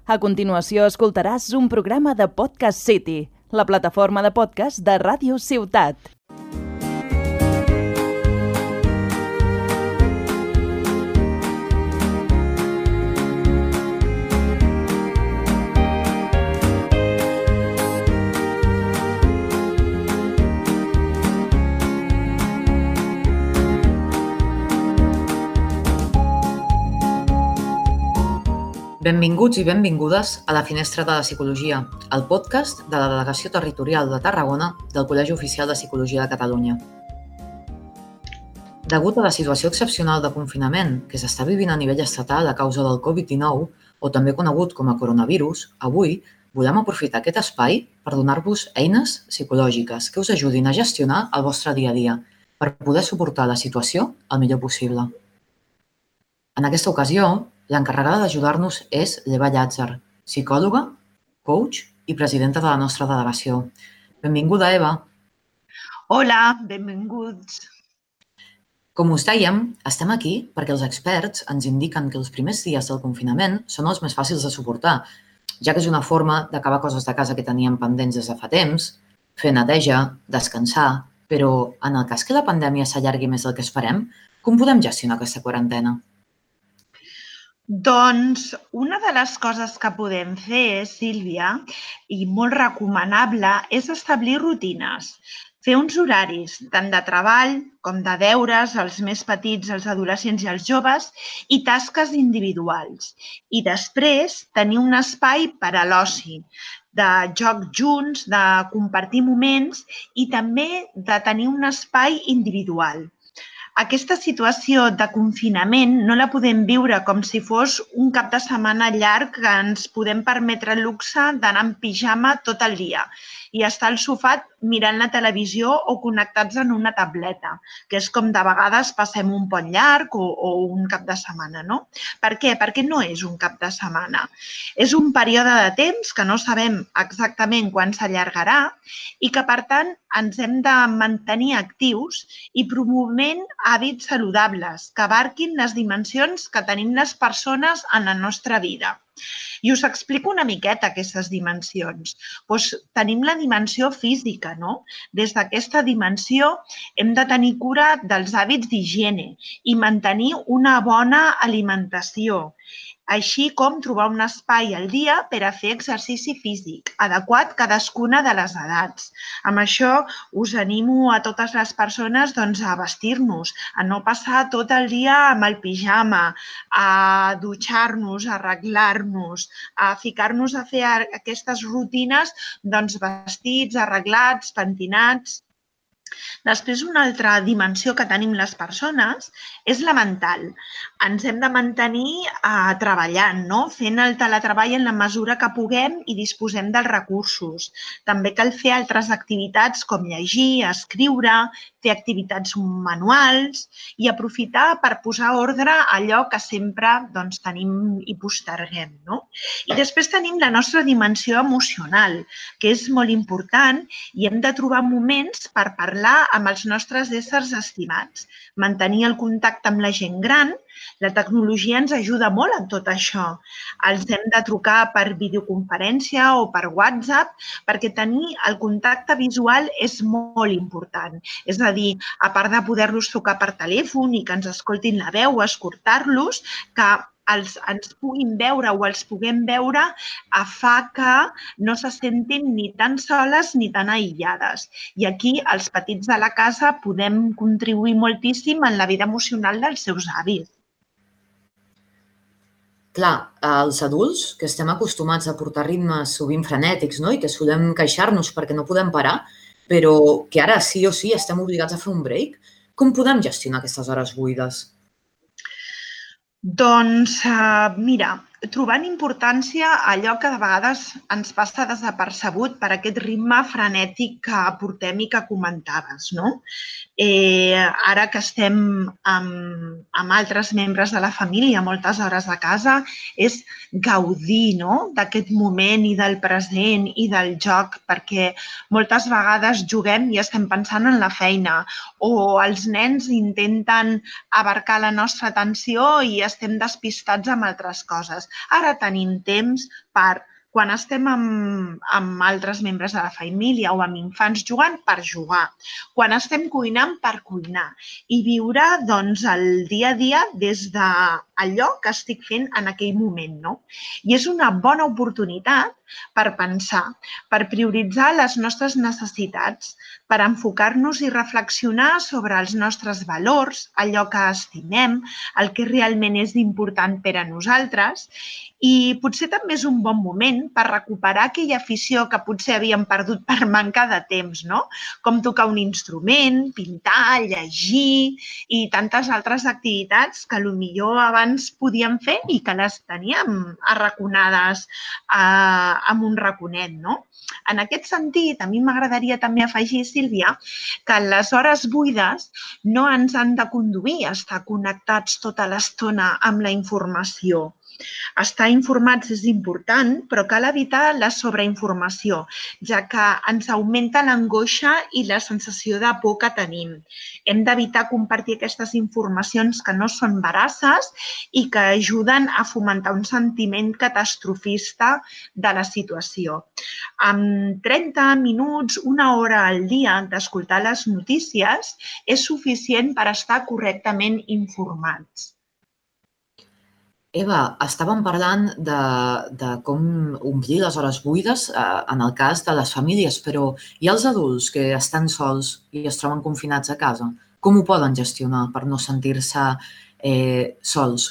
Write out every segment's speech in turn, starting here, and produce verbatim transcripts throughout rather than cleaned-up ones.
A continuació escoltaràs un programa de Podcast City, la plataforma de podcast de Ràdio Ciutat. Benvinguts i benvingudes a la Finestra de la Psicologia, el podcast de la Delegació Territorial de Tarragona del Col·legi Oficial de Psicologia de Catalunya. Degut a la situació excepcional de confinament que s'està vivint a nivell estatal a causa del covid dinou, o també conegut com a coronavirus, avui volem aprofitar aquest espai per donar-vos eines psicològiques que us ajudin a gestionar el vostre dia a dia per poder suportar la situació el millor possible. En aquesta ocasió, l'encarregada d'ajudar-nos és l'Eva Llàtzer, psicòloga, coach i presidenta de la nostra delegació. Benvinguda, Eva. Hola, benvinguts. Com us dèiem, estem aquí perquè els experts ens indiquen que els primers dies del confinament són els més fàcils de suportar, ja que és una forma d'acabar coses de casa que teníem pendents des de fa temps, fer neteja, descansar, però en el cas que la pandèmia s'allargui més del que esperem, com podem gestionar aquesta quarantena? Doncs una de les coses que podem fer, Sílvia, i molt recomanable, és establir rutines. Fer uns horaris, tant de treball com de deures, els més petits, els adolescents i els joves, i tasques individuals. I després tenir un espai per a l'oci, de joc junts, de compartir moments i també de tenir un espai individual. Aquesta situació de confinament no la podem viure com si fos un cap de setmana llarg que ens podem permetre el luxe d'anar en pijama tot el dia i estar al sofà mirant la televisió o connectats en una tableta, que és com de vegades passem un pont llarg o, o un cap de setmana, no? Per què? Perquè no és un cap de setmana. És un període de temps que no sabem exactament quan s'allargarà i que, per tant, ens hem de mantenir actius i promovent hàbits saludables que abarquin les dimensions que tenim les persones en la nostra vida. I us explico una miqueta aquestes dimensions. Doncs tenim la dimensió física, no? Des d'aquesta dimensió hem de tenir cura dels hàbits d'higiene i mantenir una bona alimentació, així com trobar un espai al dia per a fer exercici físic, adequat cadascuna de les edats. Amb això us animo a totes les persones doncs, a vestir-nos, a no passar tot el dia amb el pijama, a dutxar-nos, a arreglar-nos, a ficar-nos a fer aquestes rutines doncs, vestits, arreglats, pentinats. Després, una altra dimensió que tenim les persones és la mental. Ens hem de mantenir eh, treballant, no? Fent el teletreball en la mesura que puguem i disposem dels recursos. També cal fer altres activitats com llegir, escriure, fer activitats manuals i aprofitar per posar ordre a allò que sempre doncs, tenim i posterguem, no? I després tenim la nostra dimensió emocional, que és molt important i hem de trobar moments per parlar amb els nostres éssers estimats. Mantenir el contacte amb la gent gran, la tecnologia ens ajuda molt en tot això. Els hem de trucar per videoconferència o per WhatsApp perquè tenir el contacte visual és molt important. És a dir, a part de poder-los trucar per telèfon i que ens escoltin la veu o escoltar-los, que els, ens puguin veure o els puguem veure fa que no se sentin ni tan soles ni tan aïllades. I aquí els petits de la casa podem contribuir moltíssim en la vida emocional dels seus avis. Clar, els adults, que estem acostumats a portar ritmes sovint frenètics, no? I que solem queixar-nos perquè no podem parar, però que ara sí o sí estem obligats a fer un break, com podem gestionar aquestes hores buides? Doncs, uh, mira, trobant importància a allò que de vegades ens passa desapercebut per aquest ritme frenètic que portem i que comentaves, no? Eh, ara que estem amb, amb altres membres de la família moltes hores a casa, és gaudir, no?, d'aquest moment i del present i del joc, perquè moltes vegades juguem i estem pensant en la feina o els nens intenten abarcar la nostra atenció i estem despistats amb altres coses. Ara tenim temps per, quan estem amb, amb altres membres de la família o amb infants jugant, per jugar. Quan estem cuinant, per cuinar. I viure doncs, el dia a dia des d'allò que estic fent en aquell moment. No? I és una bona oportunitat per pensar, per prioritzar les nostres necessitats, per enfocar-nos i reflexionar sobre els nostres valors, allò que estimem, el que realment és important per a nosaltres. I potser també és un bon moment per recuperar aquella afició que potser havíem perdut per mancar de temps, no? Com tocar un instrument, pintar, llegir i tantes altres activitats que potser abans podíem fer i que les teníem arraconades eh, amb un raconet, no? En aquest sentit, a mi m'agradaria també afegir, Sílvia, que les hores buides no ens han de conduir a estar connectats tota l'estona amb la informació. Estar informats és important, però cal evitar la sobreinformació, ja que ens augmenta l'angoixa i la sensació de por que tenim. Hem d'evitar compartir aquestes informacions que no són veraces i que ajuden a fomentar un sentiment catastrofista de la situació. Amb trenta minuts, una hora al dia d'escoltar les notícies és suficient per estar correctament informats. Eva, estàvem parlant de, de com omplir les hores buides eh, en el cas de les famílies, però hi ha els adults que estan sols i es troben confinats a casa. Com ho poden gestionar per no sentir-se eh, sols?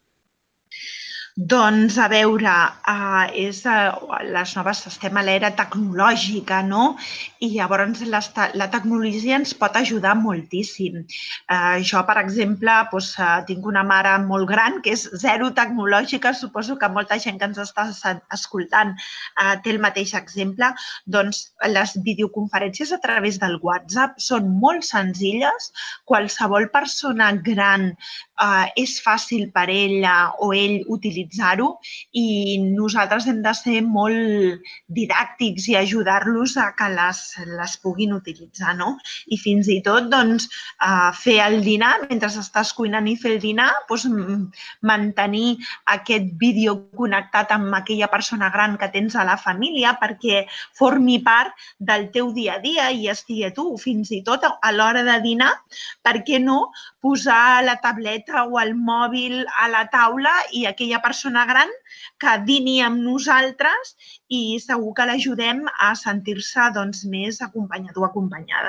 Doncs, a veure, eh, és, eh, les noves, estem a l'era tecnològica, no? I llavors les, la tecnologia ens pot ajudar moltíssim. Eh, jo, per exemple, doncs, eh, tinc una mare molt gran que és zero tecnològica, suposo que molta gent que ens està escoltant eh, té el mateix exemple. Doncs les videoconferències a través del WhatsApp són molt senzilles. Qualsevol persona gran eh, és fàcil per ella o ell utilitzar utilitzar-ho i nosaltres hem de ser molt didàctics i ajudar-los a que les, les puguin utilitzar, no? I fins i tot doncs, fer el dinar, mentre estàs cuinant i fer el dinar, doncs, mantenir aquest vídeo connectat amb aquella persona gran que tens a la família perquè formi part del teu dia a dia i estigui tu, fins i tot a l'hora de dinar, per què no posar la tableta o el mòbil a la taula i aquella persona gran que dini amb nosaltres i segur que l'ajudem a sentir-se doncs, més acompanyat o acompanyada.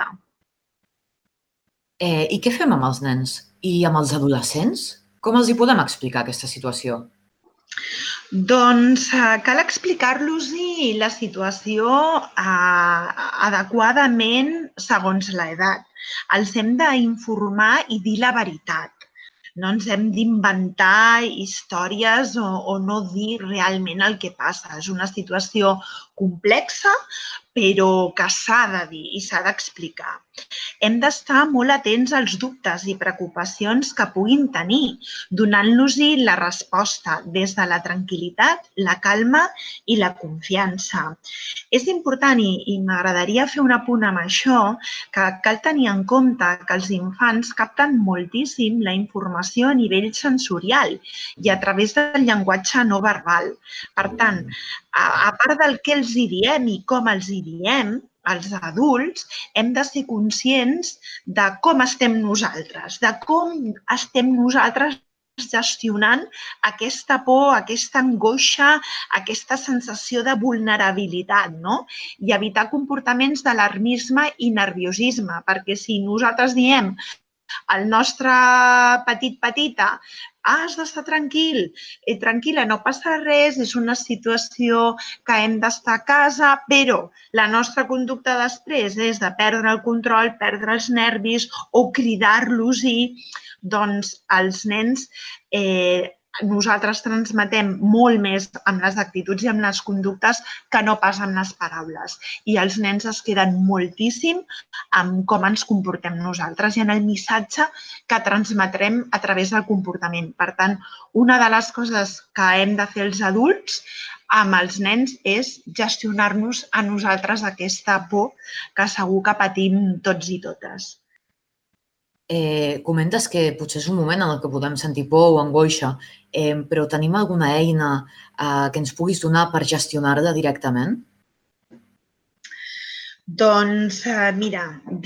Eh, I què fem amb els nens? I amb els adolescents? Com els hi podem explicar aquesta situació? Doncs eh, cal explicar-los la situació eh, adequadament segons l'edat. Els hem d'informar i dir la veritat. No ens hem d'inventar històries o, o no dir realment el que passa. És una situació complexa, però que s'ha de dir i s'ha d'explicar. Hem d'estar molt atents als dubtes i preocupacions que puguin tenir, donant-los-hi la resposta des de la tranquil·litat, la calma i la confiança. És important, i, i m'agradaria fer un apunt amb això, que cal tenir en compte que els infants capten moltíssim la informació a nivell sensorial i a través del llenguatge no verbal. Per tant, a, a part del que els hi diem i com els hi diem, els adults hem de ser conscients de com estem nosaltres, de com estem nosaltres gestionant aquesta por, aquesta angoixa, aquesta sensació de vulnerabilitat, no? I evitar comportaments d'alarmisme i nerviosisme, perquè si nosaltres diem al nostre petit petita has d'estar tranquil, i tranquil·la, no passa res, és una situació que hem d'estar a casa, però la nostra conducta després és de perdre el control, perdre els nervis o cridar-los-hi, doncs els nens, eh, nosaltres transmetem molt més amb les actituds i amb les conductes que no pas amb les paraules. I els nens es queden moltíssim amb com ens comportem nosaltres i en el missatge que transmetrem a través del comportament. Per tant, una de les coses que hem de fer els adults amb els nens és gestionar-nos a nosaltres aquesta por que segur que patim tots i totes. Eh, comentes que potser és un moment en el que podem sentir por o angoixa, eh, però tenim alguna eina eh, que ens puguis donar per gestionar-la directament? Doncs eh, mira,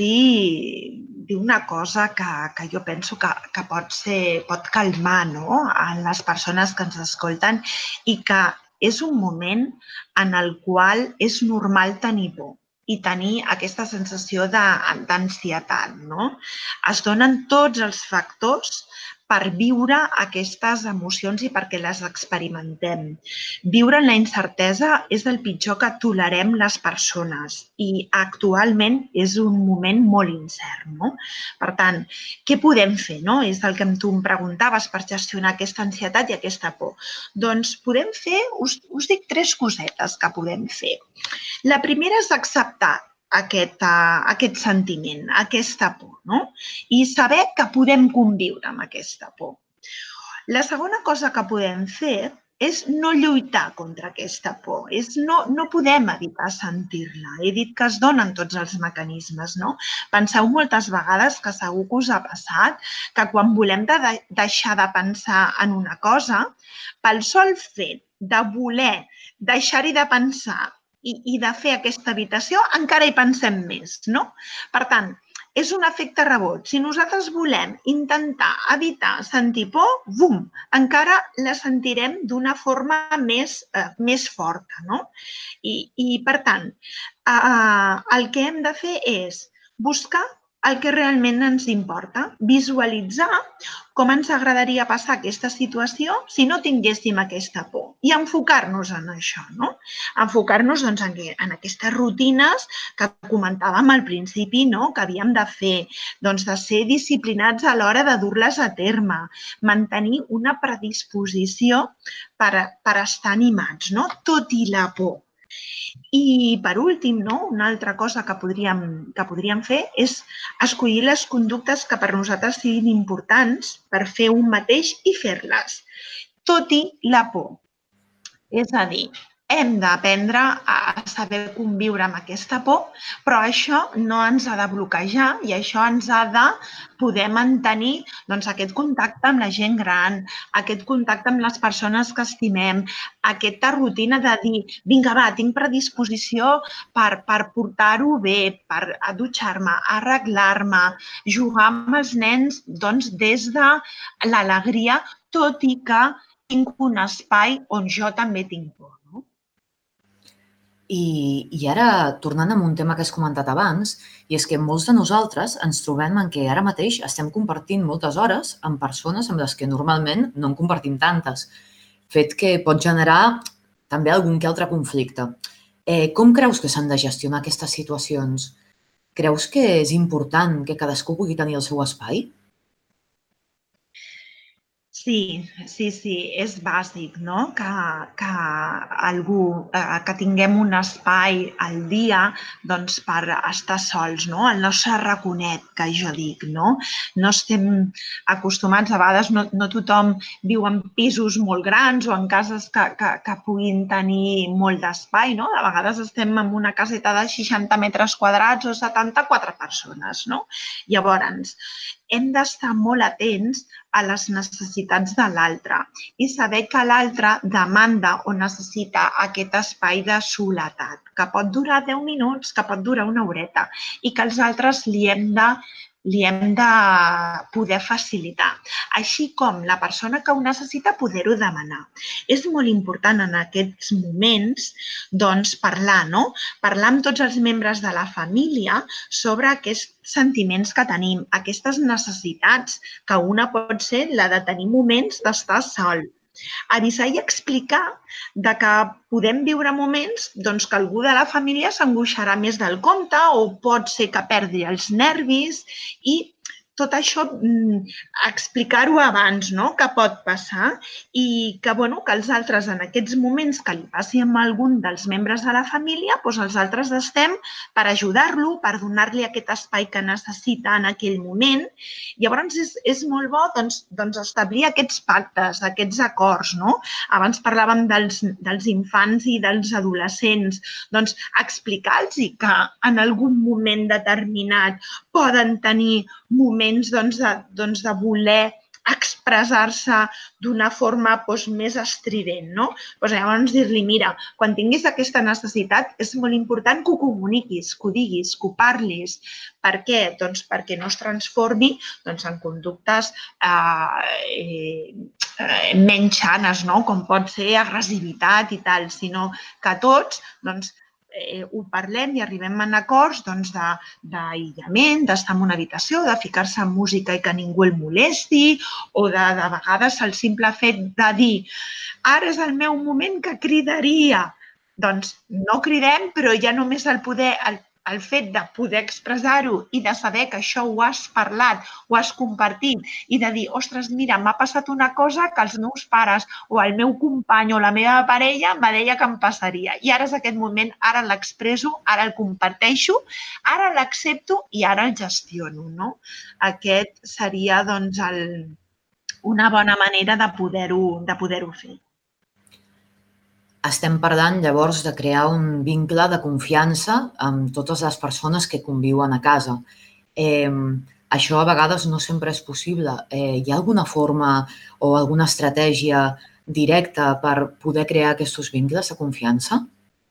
dir, dir una cosa que, que jo penso que, que pot, ser, pot calmar, no?, a les persones que ens escolten i que és un moment en el qual és normal tenir por i tenir aquesta sensació de- d'ansietat, no? Es donen tots els factors per viure aquestes emocions i perquè les experimentem. Viure en la incertesa és el pitjor que tolerem les persones i actualment és un moment molt incert, no? Per tant, què podem fer, no? És el que tu em preguntaves per gestionar aquesta ansietat i aquesta por. Doncs podem fer, us, us dic tres cosetes que podem fer. La primera és acceptar aquest, uh, aquest sentiment, aquesta por, no? I saber que podem conviure amb aquesta por. La segona cosa que podem fer és no lluitar contra aquesta por. És no, no podem evitar sentir-la. He dit que es donen tots els mecanismes, no? Penseu moltes vegades, que segur que us ha passat, que quan volem de deixar de pensar en una cosa, pel sol fet de voler deixar-hi de pensar i, i de fer aquesta evitació, encara hi pensem més, no? Per tant, és un efecte rebot. Si nosaltres volem intentar evitar sentir por, bum, encara la sentirem d'una forma més, eh, més forta, no? I, i per tant, eh, el que hem de fer és buscar el que realment ens importa, visualitzar com ens agradaria passar aquesta situació si no tinguéssim aquesta por i enfocar-nos en això, no? Enfocar-nos doncs, en, en aquestes rutines que comentàvem al principi, no?, que havíem de fer, doncs, de ser disciplinats a l'hora de dur-les a terme, mantenir una predisposició per, per estar animats, no?, tot i la por. I, per últim, no, una altra cosa que podríem, que podríem fer és escollir les conductes que per nosaltres siguin importants per fer un mateix i fer-les, tot i la por. És a dir, hem d'aprendre a saber conviure amb aquesta por, però això no ens ha de bloquejar i això ens ha de poder mantenir doncs, aquest contacte amb la gent gran, aquest contacte amb les persones que estimem, aquesta rutina de dir, vinga, va, tinc predisposició per, per portar-ho bé, per dutxar-me, arreglar-me, jugar amb els nens doncs, des de l'alegria, tot i que tinc un espai on jo també tinc por. I, I ara, tornant a un tema que has comentat abans, i és que molts de nosaltres ens trobem en què ara mateix estem compartint moltes hores amb persones amb les que normalment no en compartim tantes, fet que pot generar també algun que altre conflicte. Eh, com creus que s'han de gestionar aquestes situacions? Creus que és important que cadascú pugui tenir el seu espai? Sí, sí, sí, és bàsic, no?, que, que algú, eh, que tinguem un espai al dia doncs, per estar sols, no?, el nostre raconet, que jo dic, no? No estem acostumats, a vegades no, no tothom viu en pisos molt grans o en cases que, que, que puguin tenir molt d'espai, no? A vegades estem en una caseta de seixanta metres quadrats o setanta-quatre persones, no? Llavors, hem d'estar molt atents a les necessitats de l'altre i saber que l'altre demanda o necessita aquest espai de soledat, que pot durar deu minuts, que pot durar una horeta i que els altres li hem de li hem de poder facilitar, així com la persona que ho necessita poder-ho demanar. És molt important en aquests moments doncs, parlar, no? Parlar amb tots els membres de la família sobre aquests sentiments que tenim, aquestes necessitats, que una pot ser la de tenir moments d'estar sol. Avisar i explicar de que podem viure moments doncs, que algú de la família s'angoixarà més del compte o pot ser que perdi els nervis i tot això, explicar-ho abans, no?, que pot passar i que, bueno, que els altres en aquests moments que li passi amb algun dels membres de la família, doncs els altres estem per ajudar-lo, per donar-li aquest espai que necessita en aquell moment. Llavors és, és molt bo doncs, doncs establir aquests pactes, aquests acords, no? Abans parlàvem dels, dels infants i dels adolescents, doncs explicar-los que en algun moment determinat poden tenir moments doncs, de, doncs, de voler expressar-se d'una forma doncs, més estrident, no? Doncs llavors dir-li, mira, quan tinguis aquesta necessitat és molt important que ho comuniquis, que ho diguis, que ho parlis. Per què? Doncs perquè no es transformi doncs, en conductes eh, eh, menys sanes, no? Com pot ser agressivitat i tal, sinó que tots doncs, Eh, ho parlem i arribem a acords doncs, d'aïllament, d'estar en una habitació, de ficar-se en música i que ningú el molesti, o de, de vegades el simple fet de dir ara és el meu moment que cridaria. Doncs no cridem, però ja només el poder... El, el fet de poder expressar-ho i de saber que això ho has parlat, ho has compartit i de dir, ostres, mira, m'ha passat una cosa que els meus pares o el meu company o la meva parella me deia que em passaria. I ara és aquest moment, ara l'expresso, ara el comparteixo, ara l'accepto i ara el gestiono. No? Aquest seria doncs, el, una bona manera de poder-ho de poder-ho fer. Estem parlant llavors de crear un vincle de confiança amb totes les persones que conviuen a casa. Eh, això a vegades no sempre és possible. Eh, hi ha alguna forma o alguna estratègia directa per poder crear aquests vincles de confiança?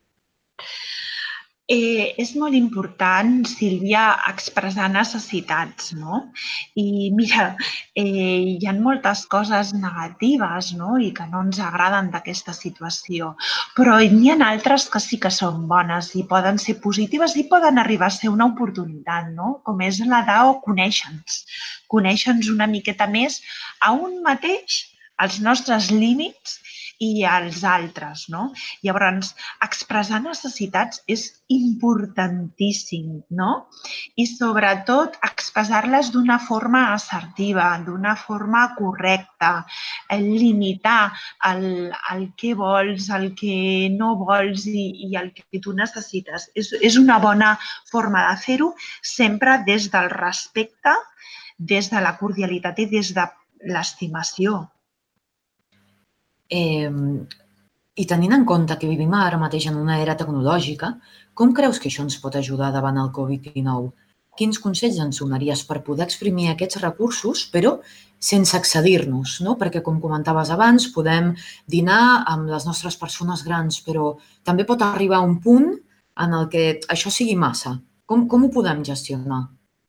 Eh, és molt important, Sílvia, expressar necessitats, no? I mira, eh, hi ha moltes coses negatives, no? I que no ens agraden d'aquesta situació, però n'hi ha altres que sí que són bones i poden ser positives i poden arribar a ser una oportunitat, no? Com és la de conèixer-nos, conèixer-nos una miqueta més a un mateix, als nostres límits i als altres, no? Llavors, expressar necessitats és importantíssim, no? I sobretot expressar-les d'una forma assertiva, d'una forma correcta, limitar el, el què vols, el que no vols i, i el que tu necessites. És, és una bona forma de fer-ho sempre des del respecte, des de la cordialitat i des de l'estimació. Eh, I tenint en compte que vivim ara mateix en una era tecnològica, com creus que això ens pot ajudar davant el covid dinou? Quins consells ens donaries per poder exprimir aquests recursos, però sense excedir-nos, no? Perquè, com comentaves abans, podem dinar amb les nostres persones grans, però també pot arribar un punt en el que això sigui massa. Com, com ho podem gestionar?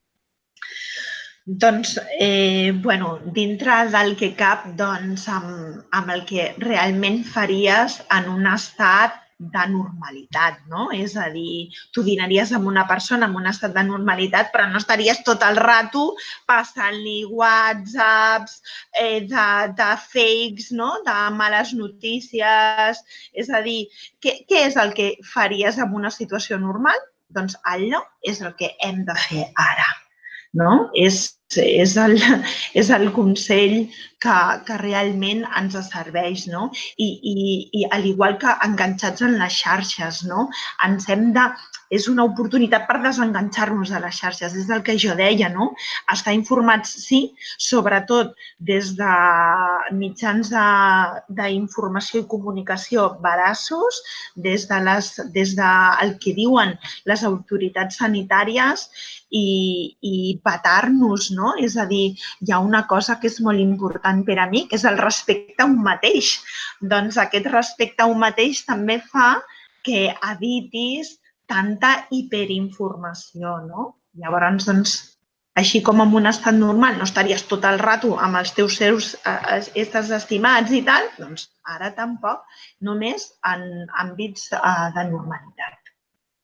Doncs, eh, bueno, dintre del que cap, doncs, amb, amb el que realment faries en un estat de normalitat, no? És a dir, tu dinaries amb una persona en un estat de normalitat, però no estaries tot el rato passant-li whatsapps, eh, de, de fakes, no? De males notícies. És a dir, què, què és el que faries en una situació normal? Doncs allò és el que hem de fer ara. No? És, és, el, és el consell que, que realment ens serveix, no? I, i, i al igual que enganxats en les xarxes, no? Ens hem de... És una oportunitat per desenganxar-nos de les xarxes, és el que jo deia, no? Estar informats, sí, sobretot des de mitjans d'informació i comunicació veraços, des de les, des de el que diuen les autoritats sanitàries i, i petar-nos, no? És a dir, hi ha una cosa que és molt important per a mi, que és el respecte a un mateix. Doncs aquest respecte a un mateix també fa que evitis tanta hiperinformació, no? Llavors, doncs, així com en un estat normal no estaries tot el rato amb els teus seus éssers estimats i tal, doncs ara tampoc, només en àmbits de normalitat.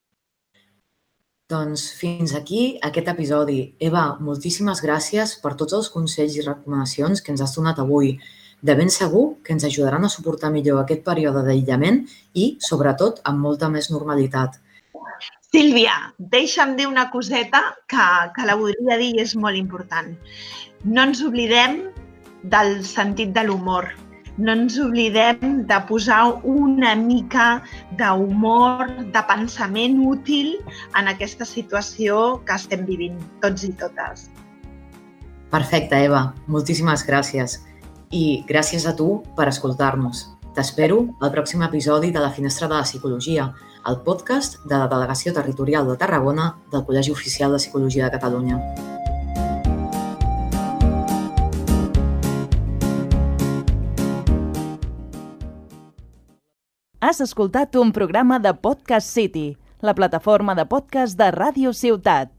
Doncs fins aquí aquest episodi. Eva, moltíssimes gràcies per tots els consells i recomanacions que ens has donat avui. De ben segur que ens ajudaran a suportar millor aquest període d'aïllament i, sobretot, amb molta més normalitat. Sílvia, deixa'm dir una coseta que, que la voldria dir i és molt important. No ens oblidem del sentit de l'humor. No ens oblidem de posar una mica d'humor, de pensament útil en aquesta situació que estem vivint tots i totes. Perfecte, Eva. Moltíssimes gràcies. I gràcies a tu per escoltar-nos. T'espero al pròxim episodi de La Finestra de la Psicologia, el podcast de la Delegació Territorial de Tarragona del Col·legi Oficial de Psicologia de Catalunya. Has escoltat un programa de Podcast City, la plataforma de podcast de Ràdio Ciutat.